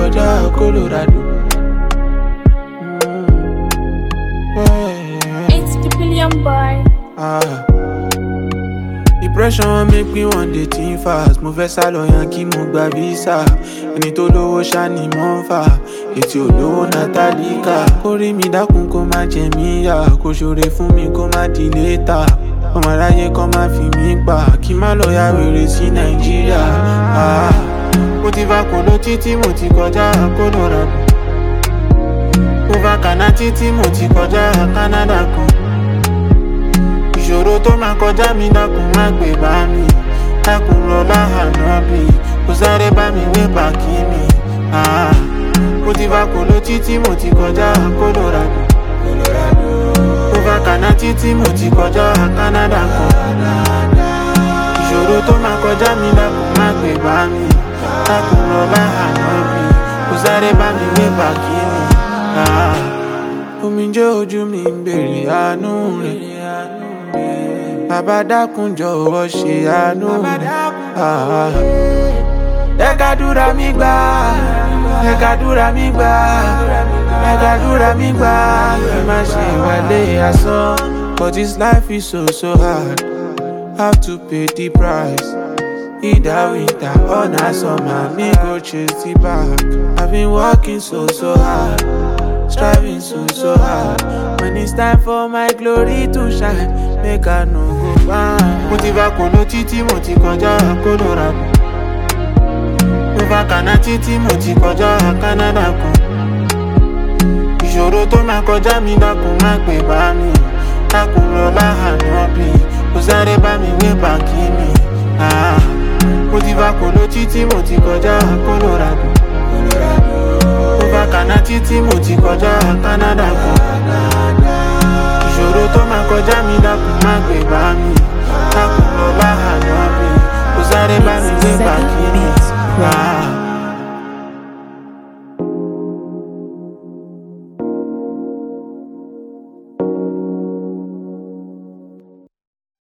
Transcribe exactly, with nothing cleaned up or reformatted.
kọjá Colorado. It's the billion boy. Ah. Depression make me one day think fast. Mo fẹ́ sálọ Yankee mo gba visa. Ẹni tó lówó ṣá ni mo ń fà. Ètí olówó Natalika. Kórìí mi dákun kó má jẹ mí yà. Kó ṣoore fún mi kó má di létà. Ọmọ aráyé kan má fi mí pa. Kí má lọ ya wèrè sí Nàìjíríà. Ah. Mo ti va kò ló títí mo ti kọjá Colorado. Mo va kàná títí mo ti kọjá Canada kan. Ìṣòro tó máa kọjá mi dákun má gbé bá mi. Dákun rọlá ànábì. Kò sáré bá mi wé bàkí mi. Ah. Mo ti va kò ló títí mo ti kọjá Colorado. Mo va kàná títí mo ti kọjá Canada kan. Ìṣòro tó máa kọjá mi dákun má gbé bá mi. Dákun rọlá ànábì. Kò sáré bá mi wé bàkí mi. Ah. Omijé ojú mi ń bèrè àánú rẹ̀. Bàbá dákun jọ̀wọ́ ṣe àánú rẹ̀. Ẹ kádúrà mi gbà, ẹ kádúrà mi gbà, ẹ kádúrà mi gbà. Ẹ má ṣe wálé asán. But this life is so so hard. Have to pay the price. Either winter or na summer, me go chase the bag. I've been working so so hard, striving so so hard. When it's time for my glory to shine, make I no go back. Mo ti va kò ló títí mo ti kọjá Colorado. Mo va kàná títí mo ti kọjá Canada kan. Ìṣòro tó máa kọjá mi dákun má gbé bá mi. Dákun rọlá ànábì. Kò sáré bá mi wé bàkí mi. Ah. Mo ti va kò ló títí mo ti kọjá Colorado. Mo va kàná títí mo ti kọjá Canada kan. Ìṣòro tó máa kọjá mi dákun má gbé bá mi.